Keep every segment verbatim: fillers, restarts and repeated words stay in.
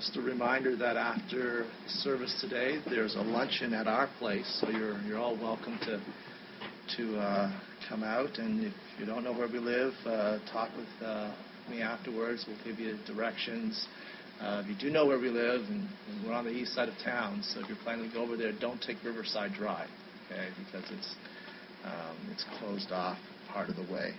Just a reminder that after service today, there's a luncheon at our place, so you're you're all welcome to to uh, come out. And if you don't know where we live, uh, talk with uh, me afterwards. We'll give you directions. Uh, if you do know where we live, and, and we're on the east side of town, so if you're planning to go over there, don't take Riverside Drive, okay? Because it's um, it's closed off part of the way.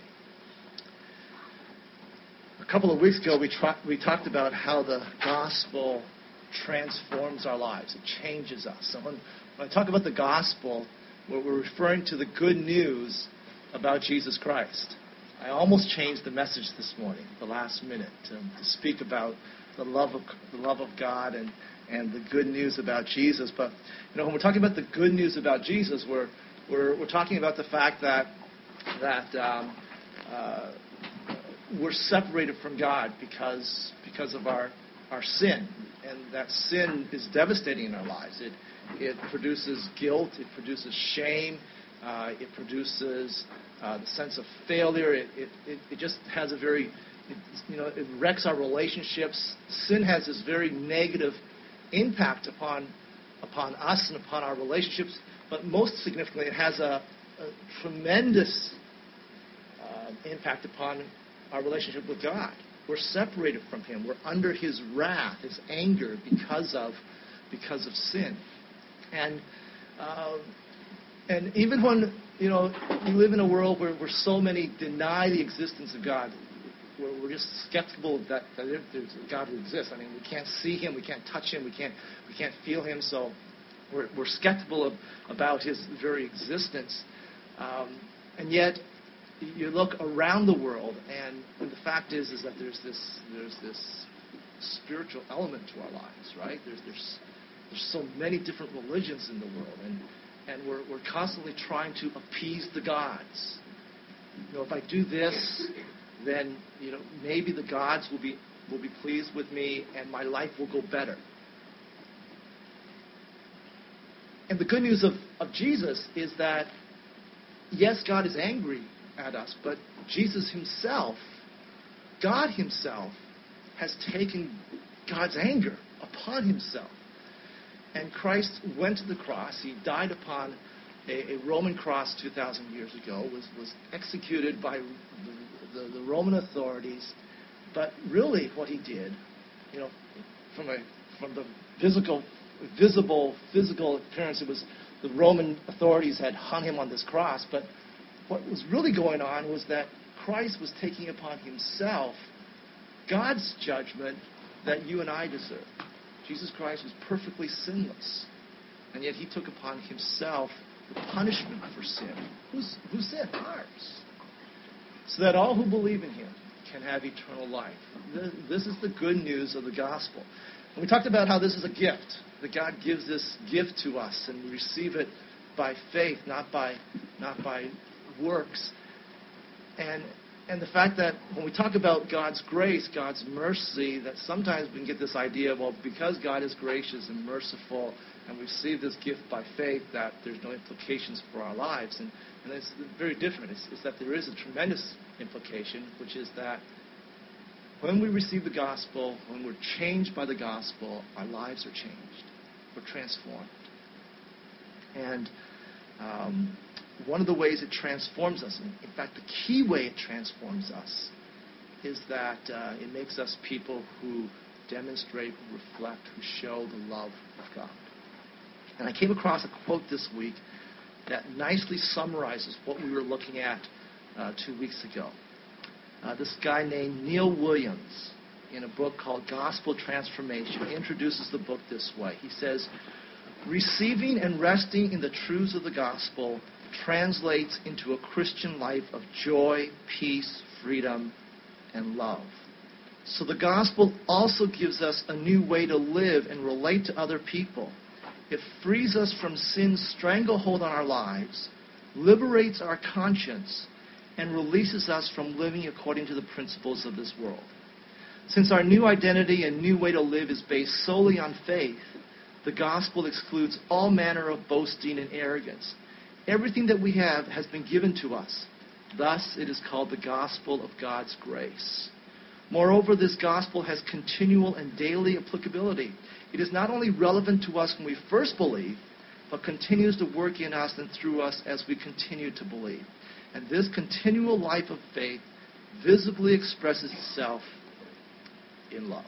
A couple of weeks ago, we, tra- we talked about how the gospel transforms our lives. It changes us. So when, when I talk about the gospel, we're, we're referring to the good news about Jesus Christ. I almost changed the message this morning, the last minute, to, to speak about the love of the love of God and, and the good news about Jesus. But you know, when we're talking about the good news about Jesus, we're we're, we're talking about the fact that that um, uh, we're separated from God because because of our our sin, and that sin is devastating in our lives. It it produces guilt, it produces shame, uh, it produces uh, the sense of failure. It, it it it just has a very it, you know it wrecks our relationships. Sin has this very negative impact upon upon us and upon our relationships. But most significantly, it has a, a tremendous uh, impact upon our relationship with God. We're separated from Him. We're under His wrath, His anger, because of because of sin. And uh, and even when you know we live in a world where, where so many deny the existence of God, where we're just skeptical that, that there's a God who exists. I mean, we can't see Him, we can't touch Him, we can't we can't feel Him. So we're, we're skeptical of, about His very existence. Um, and yet, you look around the world, and the fact is, is that there's this, there's this spiritual element to our lives, right? There's, there's, there's so many different religions in the world, and, and we're, we're constantly trying to appease the gods. You know, if I do this, then you know maybe the gods will be will be pleased with me, and my life will go better. And the good news of, of Jesus is that yes, God is angry at us, but Jesus Himself, God Himself, has taken God's anger upon Himself. And Christ went to the cross. He died upon a, a Roman cross two thousand years ago, was, was executed by the, the, the Roman authorities. But really what He did, you know, from a from the physical, visible, physical appearance, it was the Roman authorities had hung Him on this cross, but what was really going on was that Christ was taking upon Himself God's judgment that you and I deserve. Jesus Christ was perfectly sinless, and yet He took upon Himself the punishment for sin. Who's, whose sin? Ours. So that all who believe in Him can have eternal life. This is the good news of the gospel. And we talked about how this is a gift, that God gives this gift to us, and we receive it by faith, not by not by works. And and the fact that when we talk about God's grace, God's mercy, that sometimes we can get this idea, well, because God is gracious and merciful and we receive this gift by faith, that there's no implications for our lives. And, and it's very different. It's, it's that there is a tremendous implication, which is that when we receive the gospel, when we're changed by the gospel, our lives are changed. We're transformed. And um, one of the ways it transforms us, in fact, the key way it transforms us, is that uh, it makes us people who demonstrate, who reflect, who show the love of God. And I came across a quote this week that nicely summarizes what we were looking at uh, two weeks ago. Uh, this guy named Neil Williams, in a book called Gospel Transformation, introduces the book this way. He says, "Receiving and resting in the truths of the gospel translates into a Christian life of joy, peace, freedom, and love. So the gospel also gives us a new way to live and relate to other people. It frees us from sin's stranglehold on our lives, liberates our conscience, and releases us from living according to the principles of this world. Since our new identity and new way to live is based solely on faith, the gospel excludes all manner of boasting and arrogance. Everything that we have has been given to us. Thus, it is called the gospel of God's grace. Moreover, this gospel has continual and daily applicability. It is not only relevant to us when we first believe, but continues to work in us and through us as we continue to believe. And this continual life of faith visibly expresses itself in love.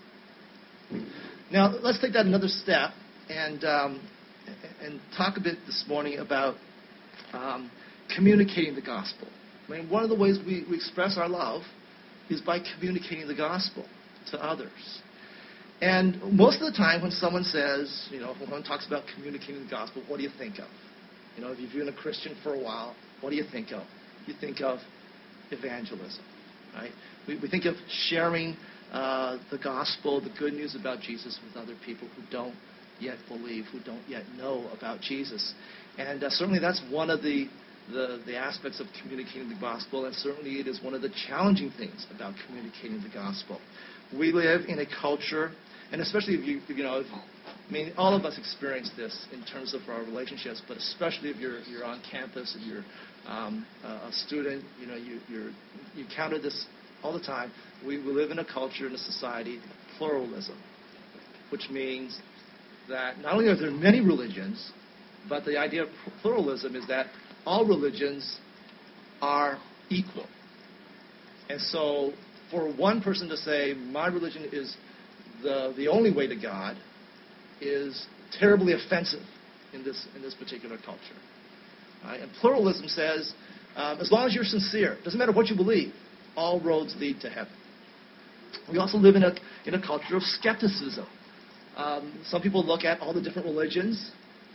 Now, let's take that another step and um, and talk a bit this morning about um, communicating the gospel. I mean, one of the ways we, we express our love is by communicating the gospel to others. And most of the time when someone says, you know, when someone talks about communicating the gospel, what do you think of? You know, if you've been a Christian for a while, what do you think of? You think of evangelism, right? We, we think of sharing uh, the gospel, the good news about Jesus with other people who don't yet believe, who don't yet know about Jesus. And uh, certainly that's one of the, the, the aspects of communicating the gospel, and certainly it is one of the challenging things about communicating the gospel. We live in a culture, and especially if you, you know, if, I mean, all of us experience this in terms of our relationships, but especially if you're you're on campus and you're um, a student, you know, you you're, you encounter this all the time. We, we live in a culture, in a society, pluralism, which means that not only are there many religions, but the idea of pluralism is that all religions are equal. And so for one person to say, my religion is the the only way to God, is terribly offensive in this in this particular culture. Right? And pluralism says, um, as long as you're sincere, doesn't matter what you believe, all roads lead to heaven. We also live in a in a culture of skepticism. Um, some people look at all the different religions,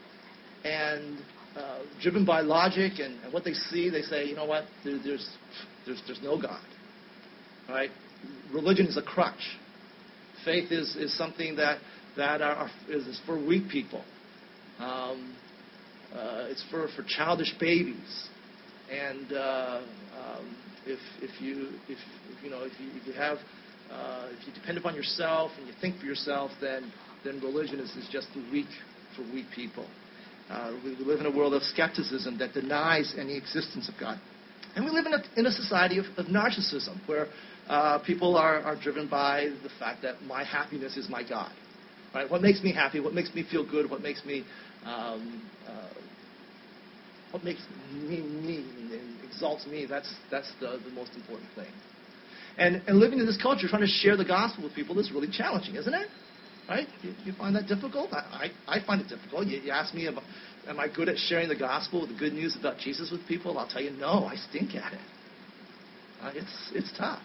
and uh, driven by logic and, and what they see, they say, you know what, there, there's there's there's no God. Right? Religion is a crutch. Faith is, is something that that are, are, is for weak people. Um, uh, it's for, for childish babies. And uh, um, if if you if you know if you if you have uh, if you depend upon yourself and you think for yourself, then then religion is, is just weak for weak people. Uh, we live in a world of skepticism that denies any existence of God. And we live in a, in a society of, of narcissism, where uh, people are, are driven by the fact that my happiness is my God. Right? What makes me happy, what makes me feel good, what makes me, um, uh, what makes me me and exalts me, that's that's the, the most important thing. And, and living in this culture, trying to share the gospel with people is really challenging, isn't it? Right? You, you find that difficult? I, I, I find it difficult. You, you ask me, about, am I good at sharing the gospel, the good news about Jesus with people? I'll tell you, no, I stink at it. Uh, it's it's tough.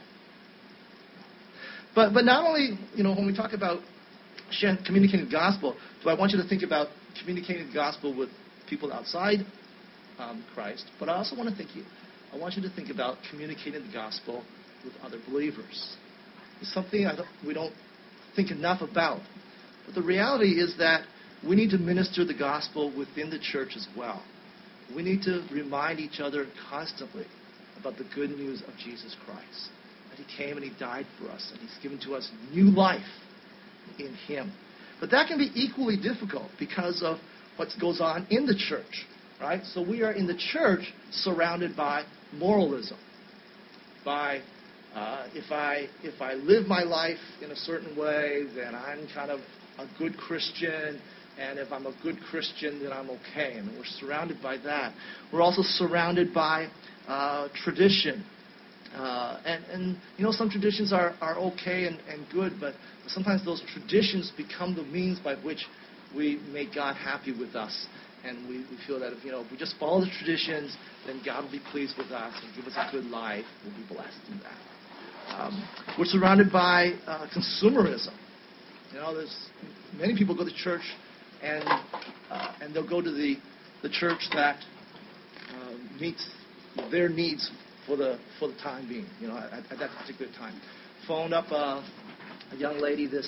But but not only, you know, when we talk about sharing, communicating the gospel, do I want you to think about communicating the gospel with people outside um, Christ, but I also want to think you, I want you to think about communicating the gospel with other believers. It's something I don't, we don't think enough about. But the reality is that we need to minister the gospel within the church as well. We need to remind each other constantly about the good news of Jesus Christ. That He came and He died for us, and He's given to us new life in Him. But that can be equally difficult because of what goes on in the church. Right? So we are in the church surrounded by moralism. By Uh, if I if I live my life in a certain way, then I'm kind of a good Christian, and if I'm a good Christian, then I'm okay. And we're surrounded by that. We're also surrounded by uh, tradition, uh, and and you know some traditions are, are okay and, and good, but sometimes those traditions become the means by which we make God happy with us. And we, we feel that if you know if we just follow the traditions, then God will be pleased with us and give us a good life. We'll be blessed in that. Um, we're surrounded by uh, consumerism. You know, there's many people go to church, and uh, and they'll go to the the church that uh, meets their needs for the for the time being. You know, at, at that particular time. Phoned up uh, a young lady this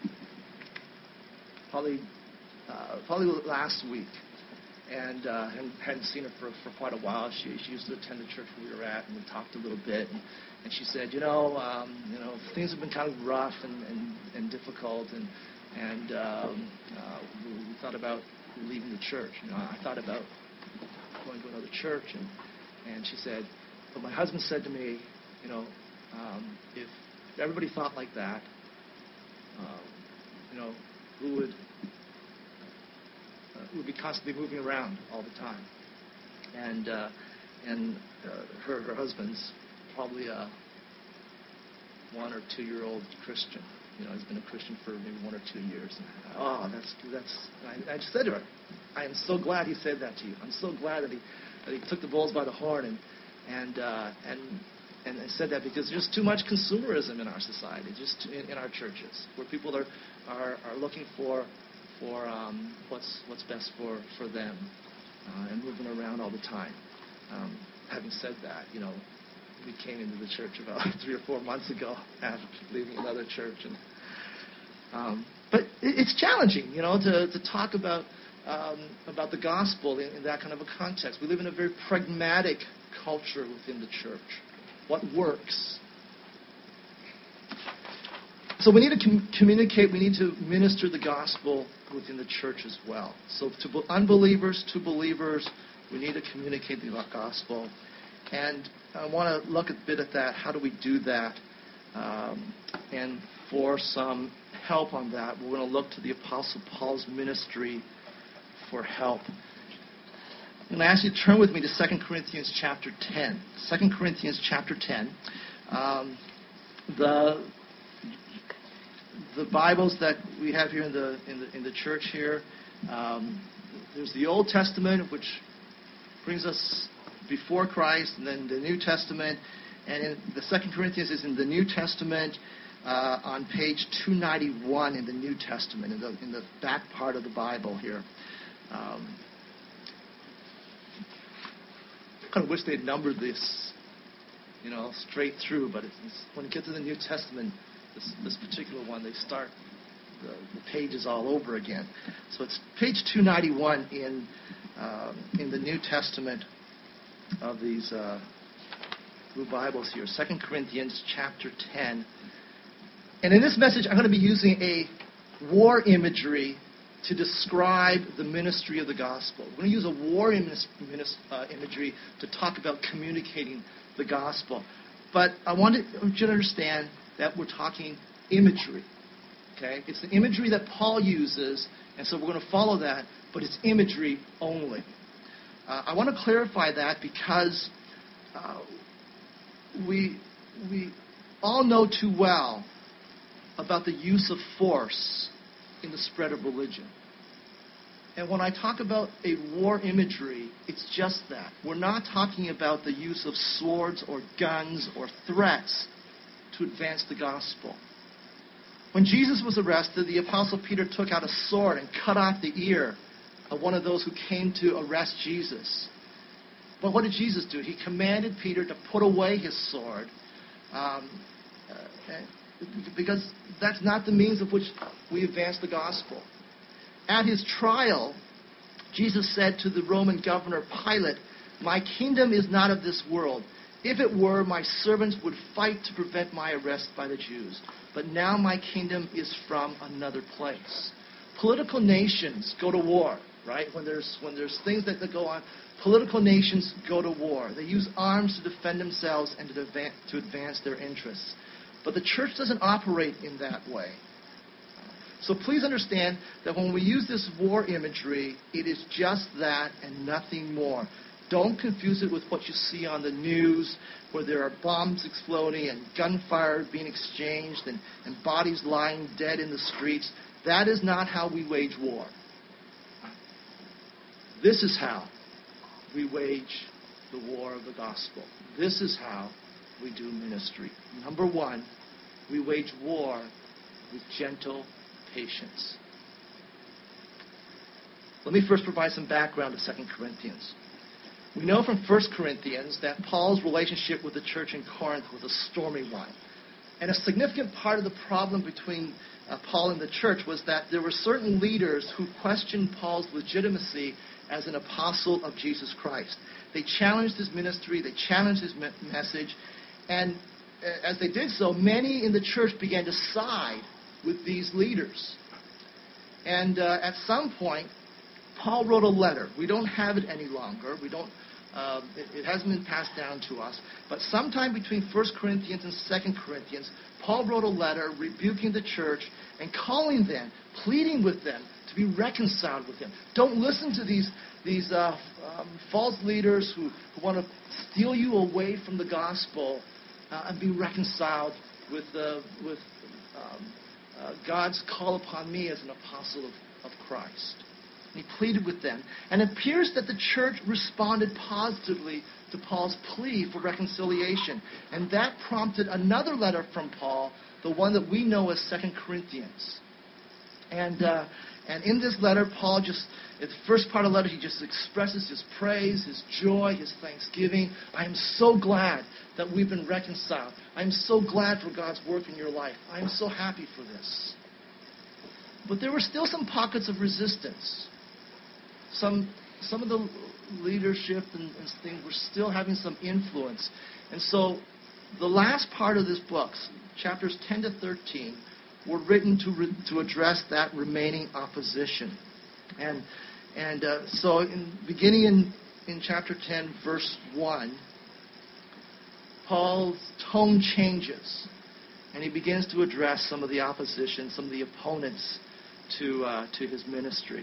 probably uh, probably last week, and uh, hadn't, hadn't seen her for, for quite a while. She she used to attend the church where we were at, and we talked a little bit. And, And she said, you know, um, you know, things have been kind of rough and, and, and difficult, and and um, uh, we, we thought about leaving the church. You know, I thought about going to another church, and and she said, but my husband said to me, you know, um, if everybody thought like that, um, you know, who would uh, would be constantly moving around all the time, and uh, and uh, her her husband's probably a one or two year old Christian. You know, he's been a Christian for maybe one or two years. And, oh, that's that's. I, I just said to her, I am so glad he said that to you. I'm so glad that he that he took the bulls by the horn and and uh, and. And, and said that because there's too much consumerism in our society, just in, in our churches, where people are are, are looking for for um, what's what's best for for them, uh, and moving around all the time. Um, having said that, you know, we came into the church about three or four months ago after leaving another church, and um, but it, it's challenging, you know, to to talk about um, about the gospel in, in that kind of a context. We live in a very pragmatic culture within the church. What works? So we need to com- communicate, we need to minister the gospel within the church as well. So to unbelievers, to believers, we need to communicate the gospel. And I want to look a bit at that. How do we do that? Um, and for some help on that, we're going to look to the Apostle Paul's ministry for help. I'm going to ask you to turn with me to Second Corinthians chapter ten. Second Corinthians chapter ten. Um, the the Bibles that we have here in the in the in the church here. Um, there's the Old Testament, which brings us before Christ, and then the New Testament. And in the Second Corinthians is in the New Testament uh, on page two ninety-one in the New Testament, in the in the back part of the Bible here. Um, I kind of wish they'd numbered this, you know, straight through. But it's, it's, when you get to the New Testament, this, this particular one, they start the, the pages all over again. So it's page two ninety-one in um, in the New Testament of these uh, blue Bibles here, Second Corinthians chapter ten. And in this message, I'm going to be using a war imagery to describe the ministry of the gospel. We're going to use a war im- uh, imagery to talk about communicating the gospel. But I want you to understand that we're talking imagery. Okay? It's the imagery that Paul uses, and so we're going to follow that, but it's imagery only. Uh, I want to clarify that because uh, we we all know too well about the use of force in the spread of religion. And when I talk about a war imagery, it's just that. We're not talking about the use of swords or guns or threats to advance the gospel. When Jesus was arrested, the Apostle Peter took out a sword and cut off the ear of one of those who came to arrest Jesus. But what did Jesus do? He commanded Peter to put away his sword, um, uh, because that's not the means of which we advance the gospel. At his trial, Jesus said to the Roman governor Pilate, "My kingdom is not of this world. If it were, my servants would fight to prevent my arrest by the Jews. But now my kingdom is from another place." Political nations go to war, right? When there's when there's things that, that go on, political nations go to war. They use arms to defend themselves and to advance, to advance their interests. But the church doesn't operate in that way. So please understand that when we use this war imagery, it is just that and nothing more. Don't confuse it with what you see on the news, where there are bombs exploding and gunfire being exchanged and, and bodies lying dead in the streets. That is not how we wage war. This is how we wage the war of the gospel. This is how we do ministry. Number one, we wage war with gentle patience. Let me first provide some background to Second Corinthians. We know from First Corinthians that Paul's relationship with the church in Corinth was a stormy one. And a significant part of the problem between uh, Paul and the church was that there were certain leaders who questioned Paul's legitimacy as an apostle of Jesus Christ. They challenged his ministry, they challenged his me- message, and uh, as they did so, many in the church began to side with these leaders. And uh, at some point, Paul wrote a letter. We don't have it any longer. We don't Um, it, it hasn't been passed down to us. But sometime between First Corinthians and Second Corinthians, Paul wrote a letter rebuking the church and calling them, pleading with them to be reconciled with him. Don't listen to these, these uh, um, false leaders who, who want to steal you away from the gospel uh, and be reconciled with, uh, with um, uh, God's call upon me as an apostle of, of Christ. And he pleaded with them. And it appears that the church responded positively to Paul's plea for reconciliation. And that prompted another letter from Paul, the one that we know as Second Corinthians. And uh, and in this letter, Paul just, in the first part of the letter, he just expresses his praise, his joy, his thanksgiving. I am so glad that we've been reconciled. I am so glad for God's work in your life. I am so happy for this. But there were still some pockets of resistance. Some some of the leadership and, and things were still having some influence. And so the last part of this book, chapters ten to thirteen, were written to re, to address that remaining opposition. And and uh, so in beginning in, in chapter ten, verse one, Paul's tone changes. And he begins to address some of the opposition, some of the opponents to uh, to his ministry.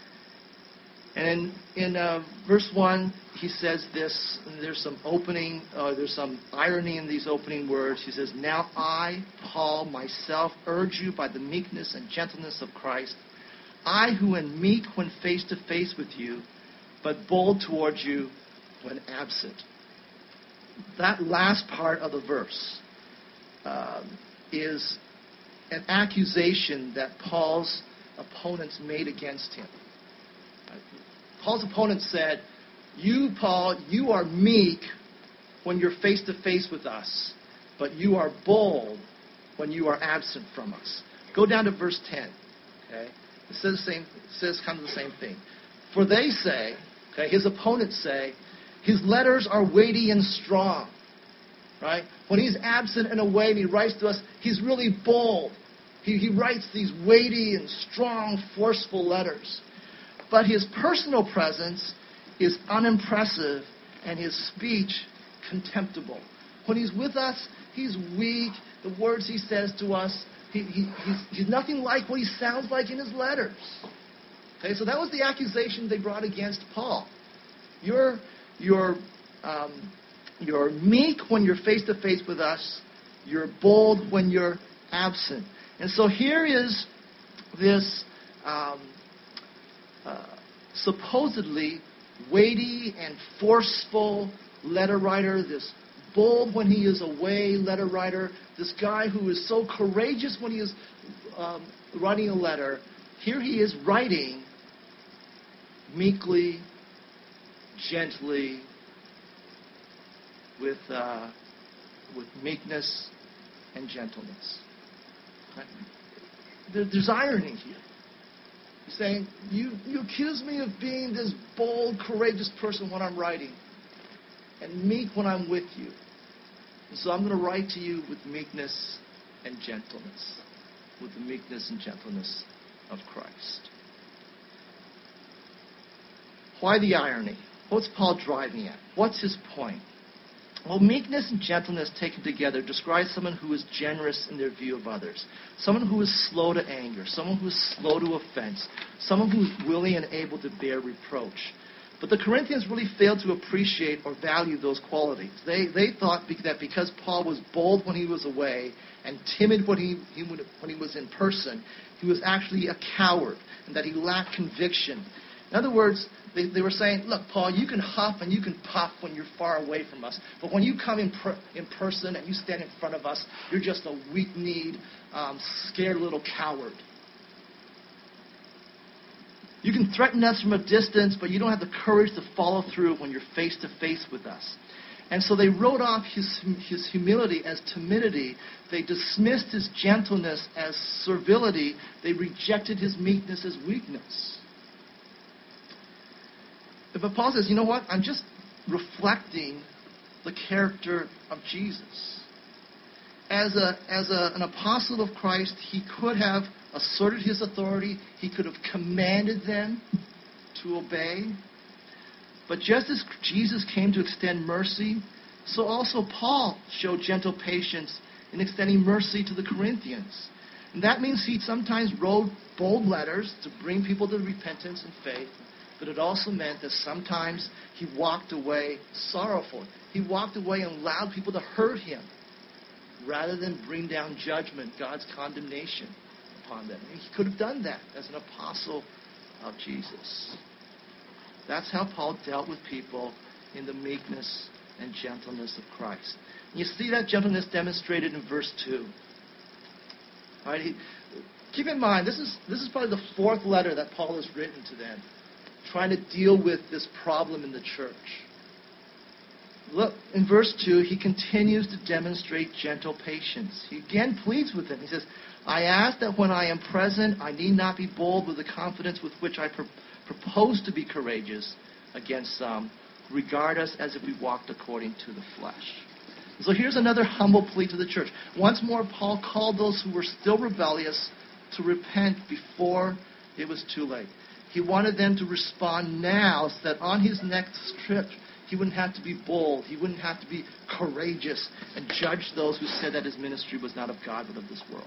And in, in uh, verse one, he says this, and there's some opening, uh, there's some irony in these opening words. He says, "Now I, Paul, myself, urge you by the meekness and gentleness of Christ, I who am meek when face to face with you, but bold towards you when absent." That last part of the verse uh, is an accusation that Paul's opponents made against him. Paul's opponents said, "You, Paul, you are meek when you're face-to-face with us, but you are bold when you are absent from us." Go down to verse ten. Okay, it says the same. It says kind of the same thing. For they say, okay, his opponents say, his letters are weighty and strong. Right? When he's absent and away and he writes to us, he's really bold. He, he writes these weighty and strong, forceful letters. But his personal presence is unimpressive and his speech contemptible. When he's with us, he's weak. The words he says to us, he, he, he's, he's nothing like what he sounds like in his letters. Okay, so that was the accusation they brought against Paul. You're, you're, um, you're meek when you're face-to-face with us. You're bold when you're absent. And so here is this Um, Uh, supposedly weighty and forceful letter writer, this bold when he is away letter writer, this guy who is so courageous when he is um, writing a letter. Here he is writing meekly, gently, with uh, with meekness and gentleness. Right? There, there's irony here. He's saying, you, you accuse me of being this bold, courageous person when I'm writing, and meek when I'm with you. And so I'm going to write to you with meekness and gentleness, with the meekness and gentleness of Christ. Why the irony? What's Paul driving at? What's his point? Well, meekness and gentleness taken together describe someone who is generous in their view of others, someone who is slow to anger, someone who is slow to offense, someone who is willing and able to bear reproach. But the Corinthians really failed to appreciate or value those qualities. They, they thought that because Paul was bold when he was away and timid when he, he would, when he was in person, he was actually a coward and that he lacked conviction. In other words, they, they were saying, look, Paul, you can huff and you can puff when you're far away from us. But when you come in, per, in person and you stand in front of us, you're just a weak-kneed, um, scared little coward. You can threaten us from a distance, but you don't have the courage to follow through when you're face-to-face with us. And so they wrote off his, his humility as timidity. They dismissed his gentleness as servility. They rejected his meekness as weakness. But Paul says, you know what? I'm just reflecting the character of Jesus. As a as a, an apostle of Christ, he could have asserted his authority. He could have commanded them to obey. But just as Jesus came to extend mercy, so also Paul showed gentle patience in extending mercy to the Corinthians. And that means he sometimes wrote bold letters to bring people to repentance and faith, but it also meant that sometimes he walked away sorrowful. He walked away and allowed people to hurt him rather than bring down judgment, God's condemnation upon them. And he could have done that as an apostle of Jesus. That's how Paul dealt with people in the meekness and gentleness of Christ. And you see that gentleness demonstrated in verse two. All right, he, keep in mind, this is, this is probably the fourth letter that Paul has written to them, trying to deal with this problem in the church. Look, in verse two, he continues to demonstrate gentle patience. He again pleads with them. He says, I ask that when I am present, I need not be bold with the confidence with which I pro- propose to be courageous against some. Regard us as if we walked according to the flesh. So here's another humble plea to the church. Once more, Paul called those who were still rebellious to repent before it was too late. He wanted them to respond now so that on his next trip, he wouldn't have to be bold. He wouldn't have to be courageous and judge those who said that his ministry was not of God but of this world.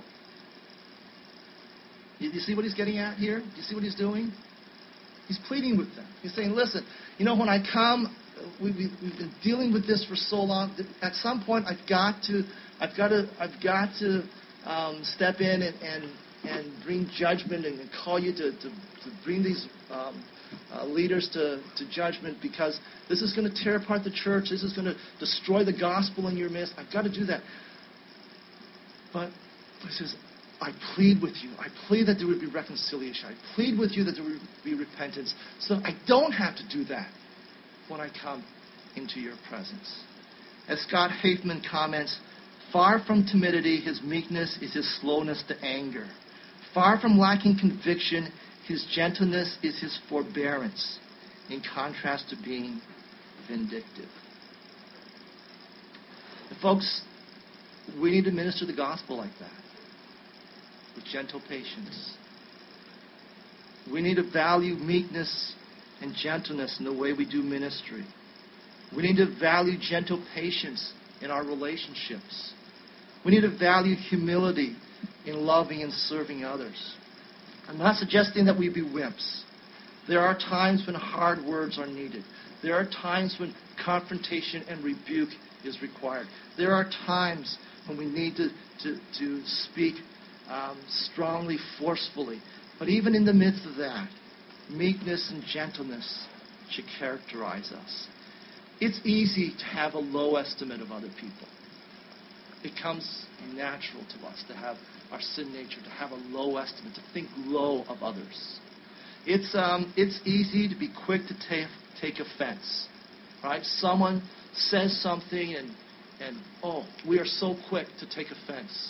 You, you see what he's getting at here? Do you see what he's doing? He's pleading with them. He's saying, listen, you know, when I come, we, we, we've been dealing with this for so long. At some point, I've got to, I've got to, I've got to um, step in and, and and bring judgment and call you to, to, to bring these um, uh, leaders to, to judgment, because this is going to tear apart the church. This is going to destroy the gospel in your midst. I've got to do that. But he says, I plead with you. I plead that there would be reconciliation. I plead with you that there would be repentance, so I don't have to do that when I come into your presence. As Scott Hafeman comments, far from timidity, his meekness is his slowness to anger. Far from lacking conviction, his gentleness is his forbearance, in contrast to being vindictive. And folks, we need to minister the gospel like that, with gentle patience. We need to value meekness and gentleness in the way we do ministry. We need to value gentle patience in our relationships. We need to value humility in loving and serving others. I'm not suggesting that we be wimps. There are times when hard words are needed. There are times when confrontation and rebuke is required. There are times when we need to, to, to speak um, strongly, forcefully. But even in the midst of that, meekness and gentleness should characterize us. It's easy to have a low estimate of other people. It comes natural to us to have our sin nature, to have a low estimate, to think low of others. It's um, it's easy to be quick to take take offense, right? Someone says something and and oh, we are so quick to take offense.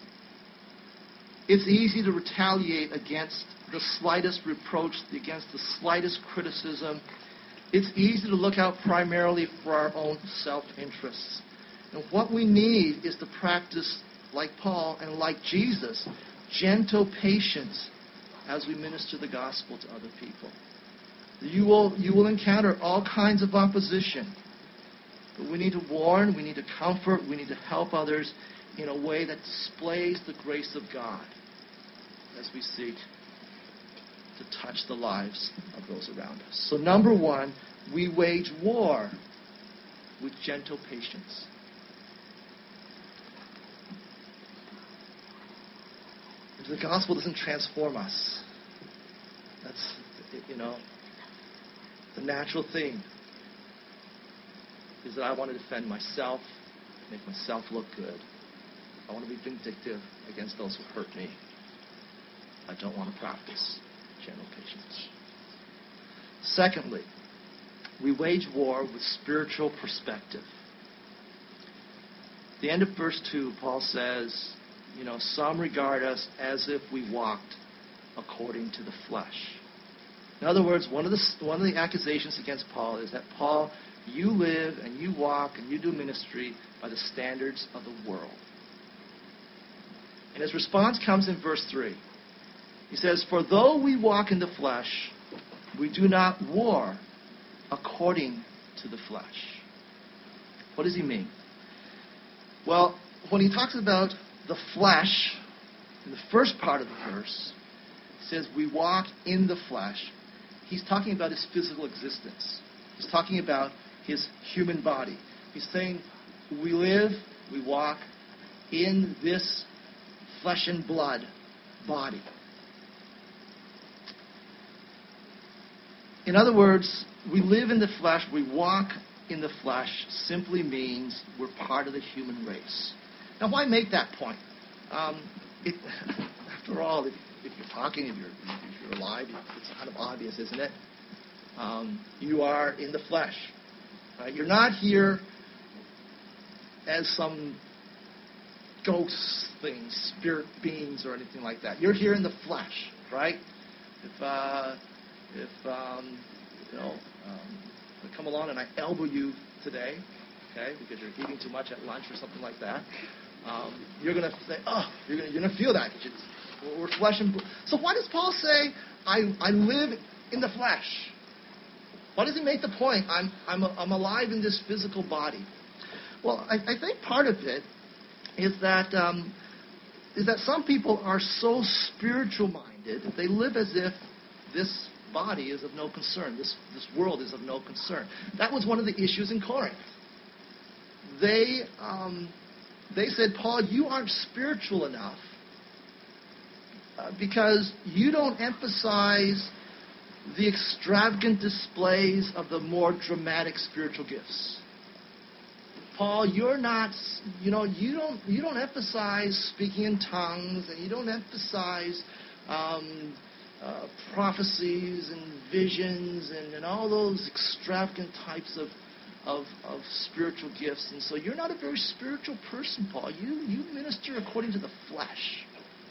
It's easy to retaliate against the slightest reproach, against the slightest criticism. It's easy to look out primarily for our own self-interests. And what we need is to practice, like Paul and like Jesus, gentle patience as we minister the gospel to other people. You will, you will encounter all kinds of opposition. But we need to warn, we need to comfort, we need to help others in a way that displays the grace of God as we seek to touch the lives of those around us. So number one, we wage war with gentle patience. If the gospel doesn't transform us, that's, you know, the natural thing is that I want to defend myself, make myself look good. I want to be vindictive against those who hurt me. I don't want to practice gentle patience. Secondly, we wage war with spiritual perspective. At the end of verse two, Paul says, you know, some regard us as if we walked according to the flesh. In other words, one of the one of the accusations against Paul is that, Paul, you live and you walk and you do ministry by the standards of the world. And his response comes in verse three. He says, for though we walk in the flesh, we do not war according to the flesh. What does he mean? Well, when he talks about the flesh, in the first part of the verse, it says we walk in the flesh. He's talking about his physical existence. He's talking about his human body. He's saying we live, we walk in this flesh and blood body. In other words, we live in the flesh, we walk in the flesh simply means we're part of the human race. Now, why make that point? Um, it, after all, if, if you're talking, if you're, if you're alive, it's kind of obvious, isn't it? Um, you are in the flesh. Right? You're not here as some ghost things, spirit beings, or anything like that. You're here in the flesh, right? If uh, if um, you know, um, I come along and I elbow you today, okay, because you're eating too much at lunch or something like that, um, you're gonna say, oh, you're gonna you're gonna feel that. We're flesh and blood. So why does Paul say I I live in the flesh? Why does he make the point I'm I'm a, I'm alive in this physical body? Well, I, I think part of it is that um, is that some people are so spiritual minded that they live as if this body is of no concern. This this world is of no concern. That was one of the issues in Corinth. They um, they said, Paul, you aren't spiritual enough uh, because you don't emphasize the extravagant displays of the more dramatic spiritual gifts. Paul, you're not, you know, you don't you don't emphasize speaking in tongues, and you don't emphasize um, uh, prophecies and visions and, and all those extravagant types of, of of spiritual gifts. And so you're not a very spiritual person, Paul. You you minister according to the flesh.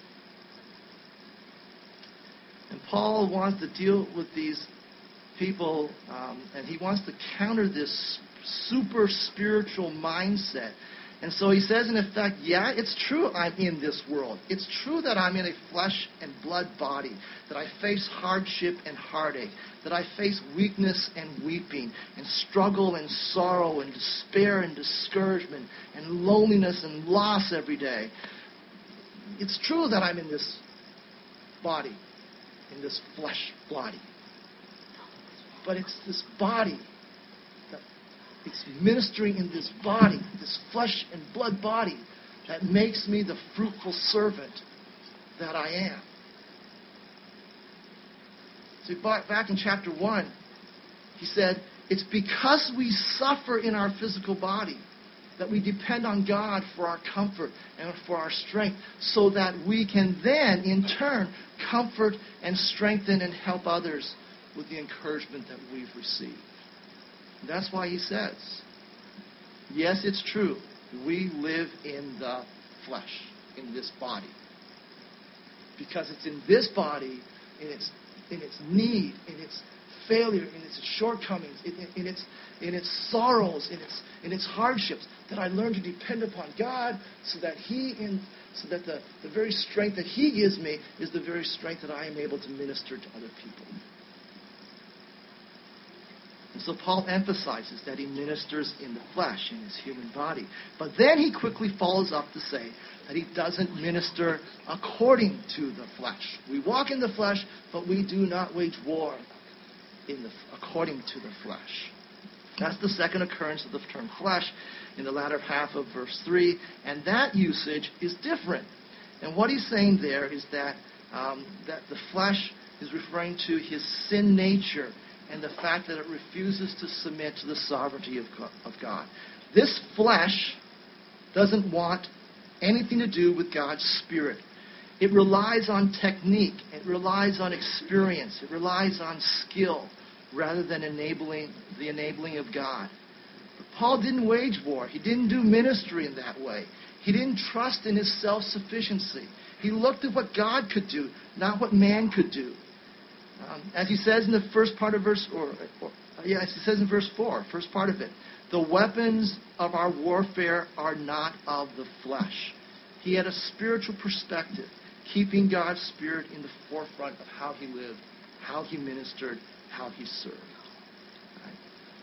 And Paul wants to deal with these people, um, and he wants to counter this super spiritual mindset. And so he says, in effect, yeah, it's true I'm in this world. It's true that I'm in a flesh and blood body, that I face hardship and heartache, that I face weakness and weeping, and struggle and sorrow and despair and discouragement and loneliness and loss every day. It's true that I'm in this body, in this flesh body. But it's this body, that it's ministering in this body, this flesh and blood body, that makes me the fruitful servant that I am. See, back in chapter one, he said, it's because we suffer in our physical body that we depend on God for our comfort and for our strength, so that we can then, in turn, comfort and strengthen and help others with the encouragement that we've received. And that's why he says, yes, it's true, we live in the flesh, in this body. Because it's in this body, in its in its need, in its failure, in its shortcomings, in, in, in its in its sorrows, in its in its hardships, that I learn to depend upon God, so that He in so that the, the very strength that He gives me is the very strength that I am able to minister to other people. And so Paul emphasizes that he ministers in the flesh, in his human body. But then he quickly follows up to say that he doesn't minister according to the flesh. We walk in the flesh, but we do not wage war in the, according to the flesh. That's the second occurrence of the term flesh in the latter half of verse three. And that usage is different. And what he's saying there is that, um, that the flesh is referring to his sin nature, and the fact that it refuses to submit to the sovereignty of God. This flesh doesn't want anything to do with God's Spirit. It relies on technique. It relies on experience. It relies on skill rather than enabling the enabling of God. But Paul didn't wage war. He didn't do ministry in that way. He didn't trust in his self-sufficiency. He looked at what God could do, not what man could do. Um, as he says in the first part of verse, or, or yeah, as he says in verse four, first part of it, the weapons of our warfare are not of the flesh. He had a spiritual perspective, keeping God's Spirit in the forefront of how he lived, how he ministered, how he served. Right?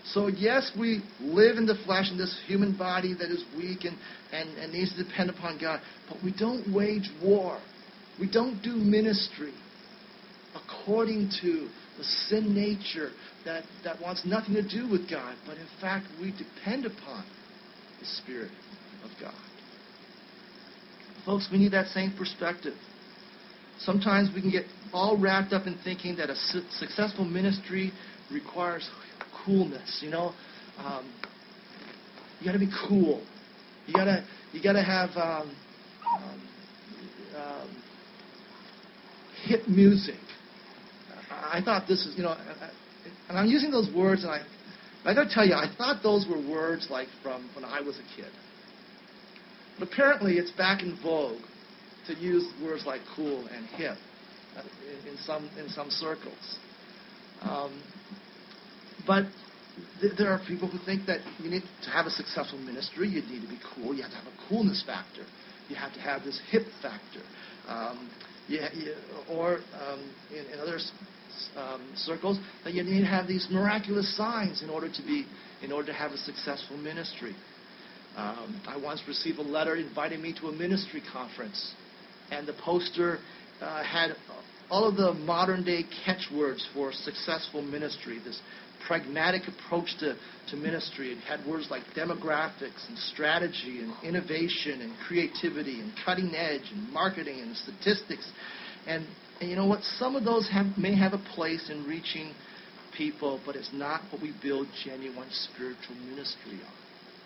So yes, we live in the flesh in this human body that is weak and, and, and needs to depend upon God. But we don't wage war. We don't do ministry according to the sin nature that, that wants nothing to do with God. But in fact, we depend upon the Spirit of God. Folks, we need that same perspective. Sometimes we can get all wrapped up in thinking that a su- successful ministry requires coolness. You know, um, you got to be cool. You got to you got to have um, um, um, hip music. I thought this is, you know, and I'm using those words, and I I got to tell you, I thought those were words like from when I was a kid. But apparently, it's back in vogue to use words like cool and hip in, in some in some circles. Um, but th- there are people who think that you need to have a successful ministry. You need to be cool. You have to have a coolness factor. You have to have this hip factor. Um, you, you, or um, in, in other um, circles, that you need to have these miraculous signs in order to be in order to have a successful ministry. Um, I once received a letter inviting me to a ministry conference, and the poster uh, had all of the modern-day catchwords for successful ministry, this pragmatic approach to, to ministry. It had words like demographics and strategy and innovation and creativity and cutting edge and marketing and statistics. And, and you know what? Some of those have, may have a place in reaching people, but it's not what we build genuine spiritual ministry on.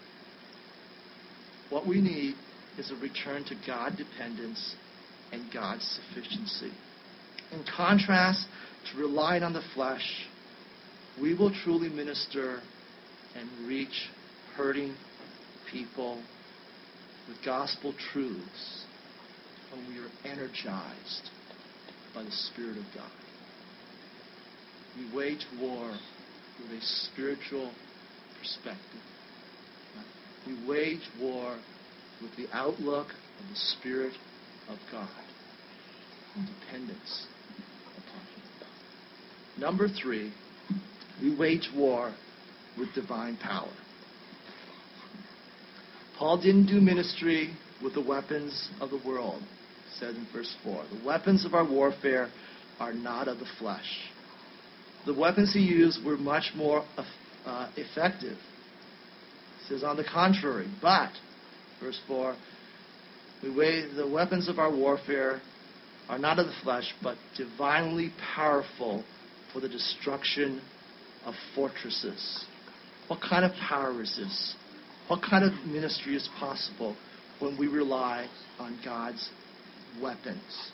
What we need is a return to God dependence and God's sufficiency. In contrast to relying on the flesh, we will truly minister and reach hurting people with gospel truths when we are energized by the Spirit of God. We wage war with a spiritual perspective. We wage war with the outlook of the Spirit of God and dependence upon Him. Number three, we wage war with divine power. Paul didn't do ministry with the weapons of the world, it says in verse four. The weapons of our warfare are not of the flesh. The weapons he used were much more uh, effective. It says, on the contrary, but, verse four, we weigh the weapons of our warfare are not of the flesh, but divinely powerful for the destruction of fortresses. What kind of power is this? What kind of ministry is possible when we rely on God's weapons?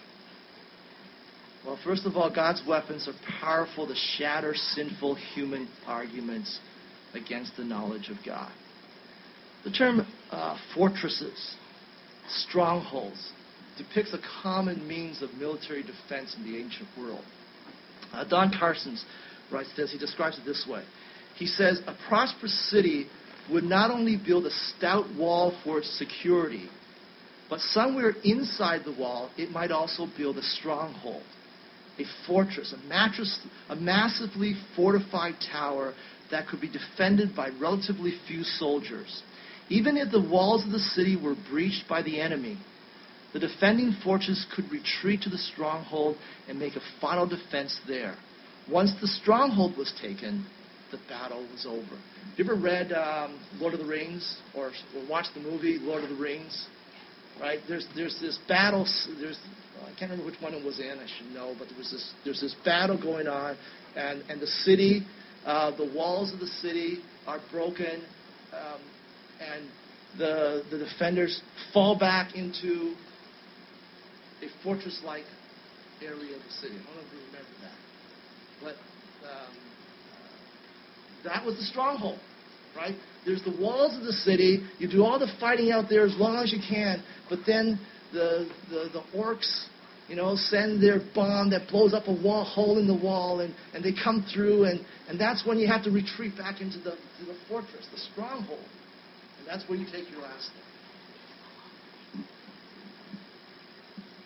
Well, first of all, God's weapons are powerful to shatter sinful human arguments against the knowledge of God. The term uh, fortresses, strongholds, depicts a common means of military defense in the ancient world. Uh, Don Carson's writes this. He describes it this way. He says, a prosperous city would not only build a stout wall for its security, but somewhere inside the wall, it might also build a stronghold, a fortress, a, mattress, a massively fortified tower that could be defended by relatively few soldiers. Even if the walls of the city were breached by the enemy, the defending fortress could retreat to the stronghold and make a final defense there. Once the stronghold was taken, the battle was over. You ever read um, Lord of the Rings or, or watched the movie Lord of the Rings? Right? There's there's this battle. There's I can't remember which one it was in. I should know, but there was this there's this battle going on, and and the city. Uh, the walls of the city are broken, um, and the the defenders fall back into a fortress-like area of the city. I don't know if you remember that, but um, that was the stronghold, right? There's the walls of the city. You do all the fighting out there as long as you can, but then the the, the orcs, you know, send their bomb that blows up a wall, hole in the wall, and, and they come through, and, and that's when you have to retreat back into the, to the fortress, the stronghold. And that's where you take your last stand.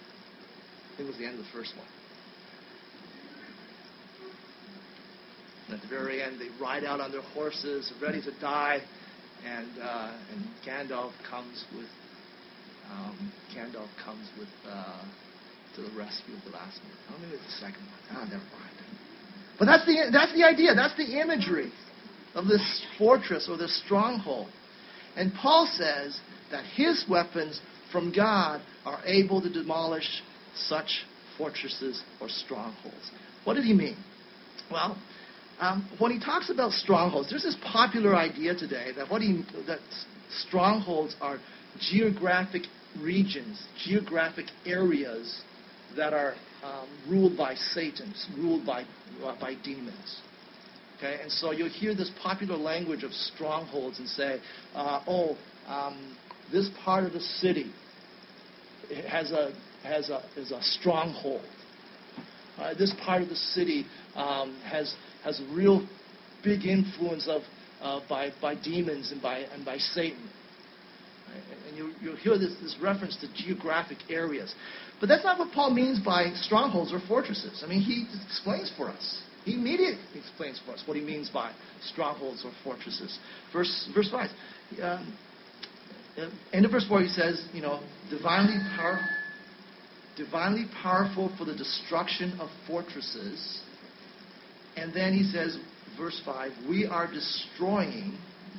I think it was the end of the first one. And at the very end, they ride out on their horses, ready to die. And uh, and Gandalf comes with um, Gandalf comes with uh, to the rescue of the last one. Oh, maybe it's the second one. Oh, never mind. But that's the that's the idea. That's the imagery of this fortress or this stronghold. And Paul says that his weapons from God are able to demolish such fortresses or strongholds. What did he mean? Well, um, when he talks about strongholds, there's this popular idea today that what he that strongholds are geographic regions, geographic areas that are um, ruled by Satan, ruled by uh, by demons. Okay, and so you'll hear this popular language of strongholds and say, uh, "Oh, um, this part of the city has a has a is a stronghold. Uh, this part of the city um, has has a real big influence of uh, by by demons and by and by Satan." And you, you'll hear this, this reference to geographic areas. But that's not what Paul means by strongholds or fortresses. I mean, he explains for us. He immediately explains for us what he means by strongholds or fortresses. Verse verse five. Um, end of verse four, he says, you know, divinely powerful, divinely powerful for the destruction of fortresses. And then he says, verse five, we are destroying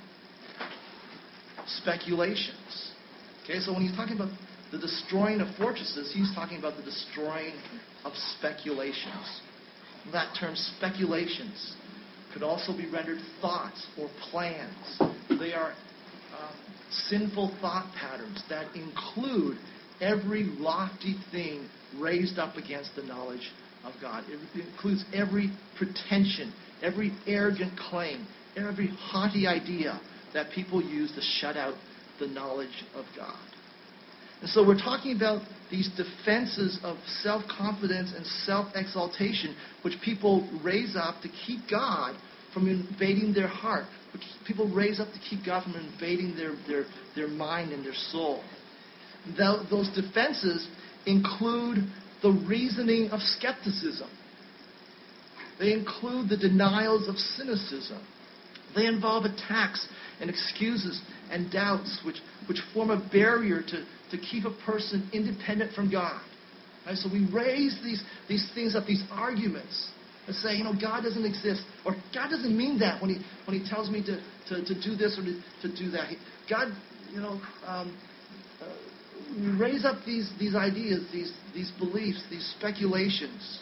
speculations. Okay, so when he's talking about the destroying of fortresses, he's talking about the destroying of speculations. That term speculations could also be rendered thoughts or plans. They are um, sinful thought patterns that include every lofty thing raised up against the knowledge of God. It includes every pretension, every arrogant claim, every haughty idea that people use to shut out the knowledge of God. And so we're talking about these defenses of self-confidence and self-exaltation, which people raise up to keep God from invading their heart, which people raise up to keep God from invading their, their, their mind and their soul. Those defenses include the reasoning of skepticism. They include the denials of cynicism. They involve attacks and excuses and doubts which, which form a barrier to, to keep a person independent from God. Right? So we raise these, these things up, these arguments, and say, you know, God doesn't exist. Or God doesn't mean that when he when he tells me to, to, to do this or to, to do that. He, God, you know, um, uh, we raise up these, these ideas, these, these beliefs, these speculations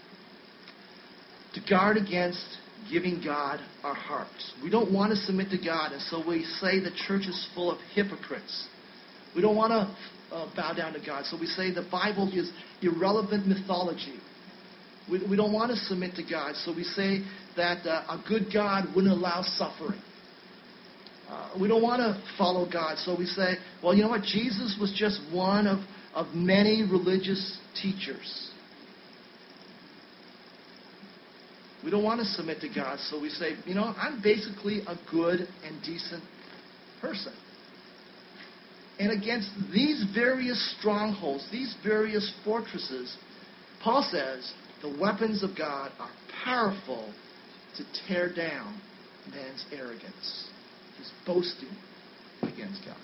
to guard against giving God our hearts. We don't want to submit to God, and so we say the church is full of hypocrites. We don't want to uh, bow down to God, so we say the Bible is irrelevant mythology. We, we don't want to submit to God, so we say that uh, a good God wouldn't allow suffering. Uh, we don't want to follow God, so we say, well, you know what? Jesus was just one of, of many religious teachers. We don't want to submit to God, so we say, you know, I'm basically a good and decent person. And against these various strongholds, these various fortresses, Paul says the weapons of God are powerful to tear down man's arrogance, his boasting against God.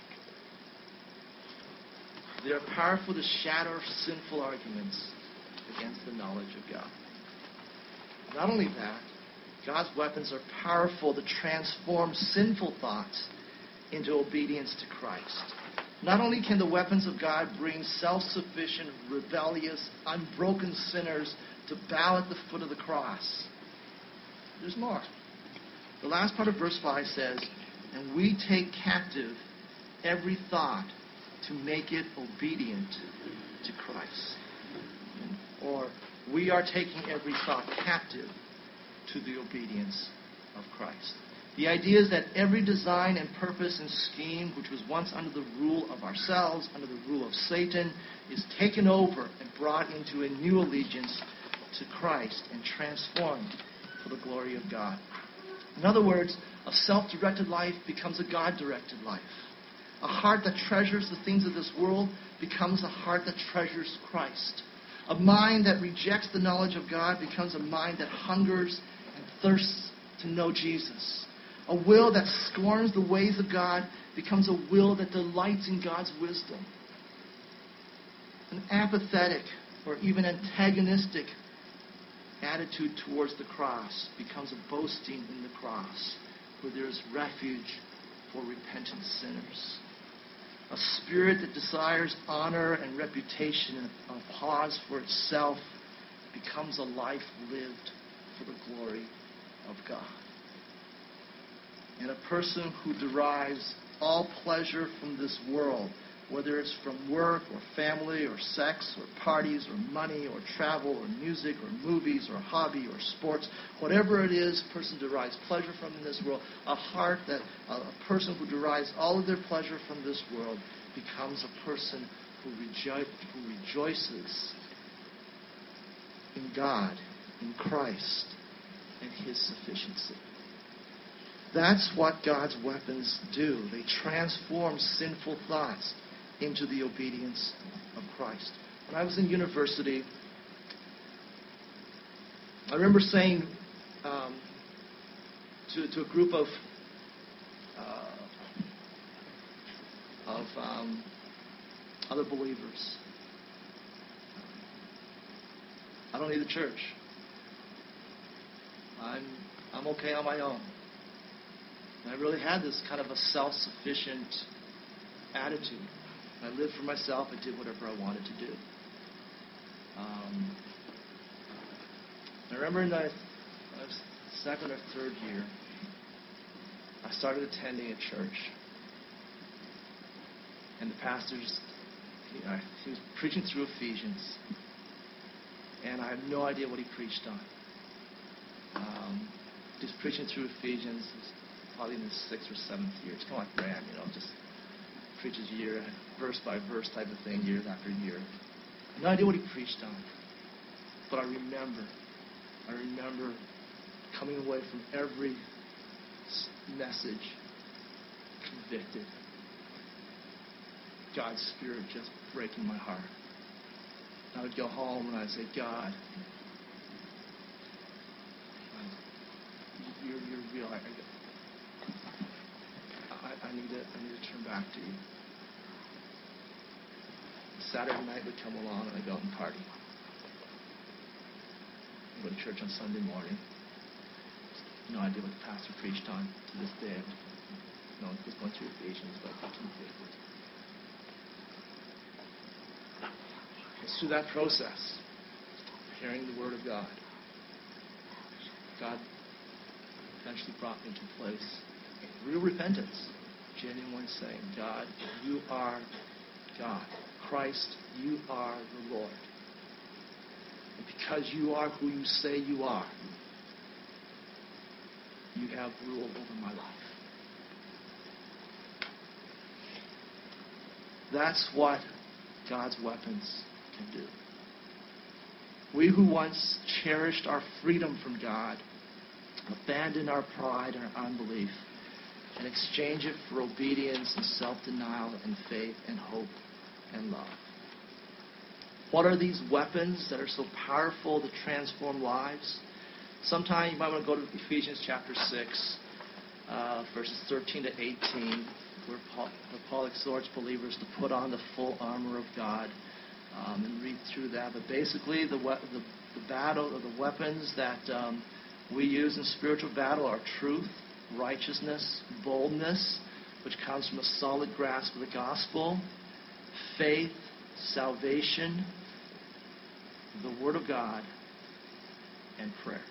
They are powerful to shatter sinful arguments against the knowledge of God. Not only that, God's weapons are powerful to transform sinful thoughts into obedience to Christ. Not only can the weapons of God bring self-sufficient, rebellious, unbroken sinners to bow at the foot of the cross. There's more. The last part of verse five says, and we take captive every thought to make it obedient to Christ. Or we are taking every thought captive to the obedience of Christ. The idea is that every design and purpose and scheme which was once under the rule of ourselves, under the rule of Satan, is taken over and brought into a new allegiance to Christ and transformed for the glory of God. In other words, a self-directed life becomes a God-directed life. A heart that treasures the things of this world becomes a heart that treasures Christ. A mind that rejects the knowledge of God becomes a mind that hungers and thirsts to know Jesus. A will that scorns the ways of God becomes a will that delights in God's wisdom. An apathetic or even antagonistic attitude towards the cross becomes a boasting in the cross, where there is refuge for repentant sinners. A spirit that desires honor and reputation and applause for itself becomes a life lived for the glory of God. And a person who derives all pleasure from this world, whether it's from work or family or sex or parties or money or travel or music or movies or hobby or sports, whatever it is a person derives pleasure from in this world, a heart that a person who derives all of their pleasure from this world becomes a person who, rejo- who rejoices in God, in Christ, and His sufficiency. That's what God's weapons do. They transform sinful thoughts into the obedience of Christ. When I was in university, I remember saying um, to, to a group of uh, of um, other believers, I don't need the church. I'm I'm okay on my own. And I really had this kind of a self-sufficient attitude. I lived for myself. I did whatever I wanted to do. Um, I remember in the uh, second or third year, I started attending a church. And the pastor, he, uh, he was preaching through Ephesians. And I have no idea what he preached on. Um, he was preaching through Ephesians. It was probably in the sixth or seventh year. It's kind of like Graham, you know, just preaches year, verse by verse type of thing, year after year. I have no idea what he preached on. But I remember, I remember coming away from every message convicted. God's Spirit just breaking my heart. I would go home and I'd say, God, you're, you're real. I, I, I, need to, I need to turn back to you. Saturday night would come along and I'd go out and party. I'd go to church on Sunday morning. No idea what the pastor preached on to this day. You know, just going through Ephesians, but I got convicted. It's through that process, hearing the Word of God, God eventually brought me to a place of real repentance, genuine saying, God, you are God. Christ, you are the Lord. And because you are who you say you are, you have rule over my life. That's what God's weapons can do. We who once cherished our freedom from God abandon our pride and our unbelief and exchange it for obedience and self-denial and faith and hope and love. What are these weapons that are so powerful to transform lives? Sometime you might want to go to Ephesians chapter six, uh, verses thirteen to eighteen, where Paul, where Paul exhorts believers to put on the full armor of God, um, and read through that. But basically, the, the, the battle, or the weapons that um, we use in spiritual battle are truth, righteousness, boldness, which comes from a solid grasp of the gospel, faith, salvation, the Word of God, and prayer.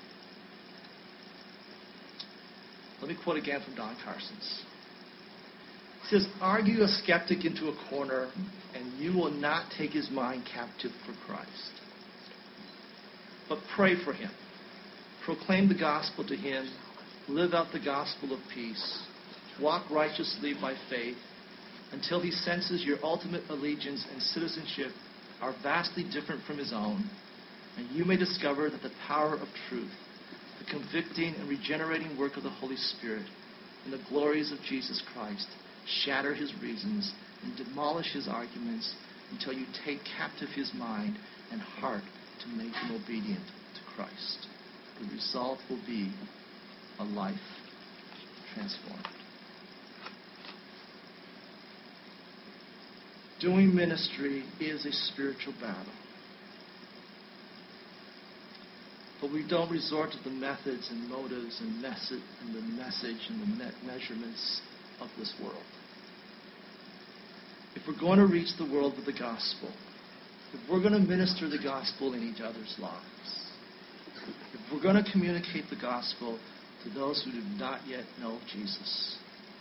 Let me quote again from Don Carson's. He says, argue a skeptic into a corner, and you will not take his mind captive for Christ. But pray for him. Proclaim the gospel to him. Live out the gospel of peace. Walk righteously by faith until he senses your ultimate allegiance and citizenship are vastly different from his own, and you may discover that the power of truth, the convicting and regenerating work of the Holy Spirit, and the glories of Jesus Christ shatter his reasons and demolish his arguments until you take captive his mind and heart to make him obedient to Christ. the result will be a life transformed. Doing ministry is a spiritual battle. But we don't resort to the methods and motives and, message and the message and the me- measurements of this world. If we're going to reach the world with the gospel, if we're going to minister the gospel in each other's lives, if we're going to communicate the gospel to those who do not yet know Jesus,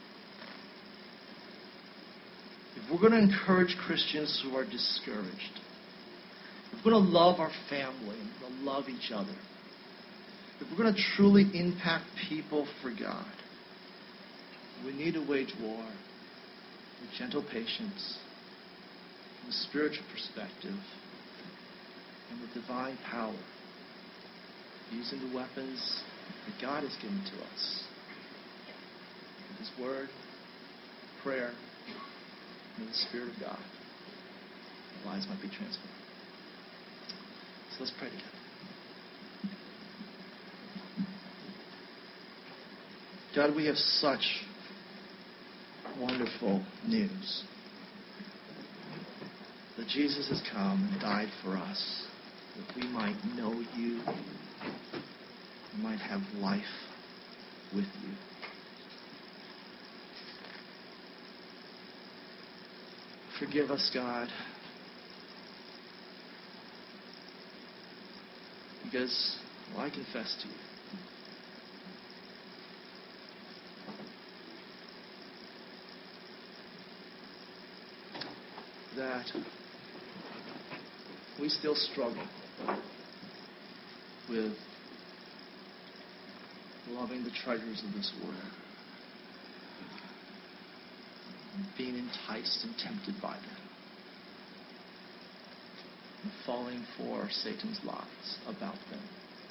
if we're going to encourage Christians who are discouraged, if we're going to love our family and love each other, if we're going to truly impact people for God, we need to wage war with gentle patience, from a spiritual perspective, and with divine power, using the weapons that God has given to us, with His Word, prayer, and the Spirit of God. Our lives might be transformed. So let's pray together. God, we have such wonderful news that Jesus has come and died for us, that we might know you, we might have life with you. Forgive us, God, because, well, I confess to you, that we still struggle with loving the treasures of this world, being enticed and tempted by them, and falling for Satan's lies about them.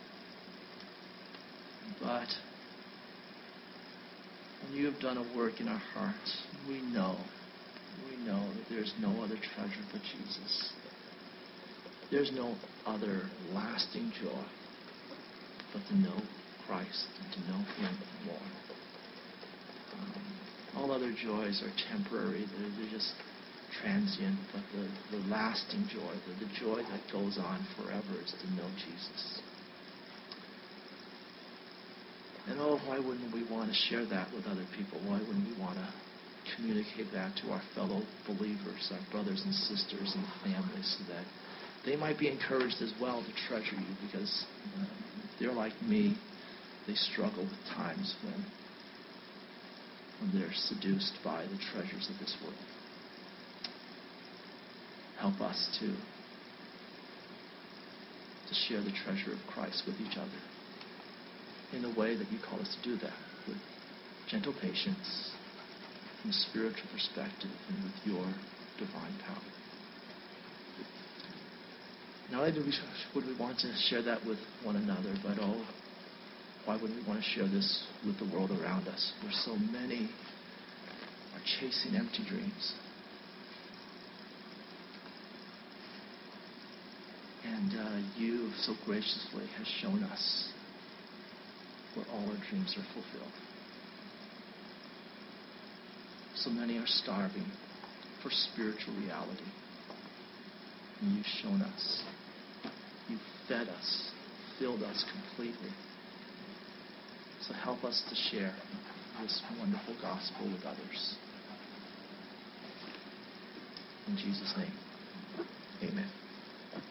But when you have done a work in our hearts, we know We know that there's no other treasure but Jesus. There's no other lasting joy but to know Christ and to know Him more. Um, all other joys are temporary. They're, they're just transient. But the, the lasting joy, the, the joy that goes on forever is to know Jesus. And oh, why wouldn't we want to share that with other people? Why wouldn't we want to communicate that to our fellow believers, our brothers and sisters and families, so that they might be encouraged as well to treasure you, because uh, they're like me. They struggle with times when, when they're seduced by the treasures of this world. Help us to, to share the treasure of Christ with each other in the way that you call us to do that, with gentle patience, from a spiritual perspective, and with your divine power. Not only do we, would we want to share that with one another, but oh, why wouldn't we want to share this with the world around us, where so many are chasing empty dreams? And uh, you so graciously has shown us where all our dreams are fulfilled. So many are starving for spiritual reality. And you've shown us. You've fed us, filled us completely. So help us to share this wonderful gospel with others. In Jesus' name, amen.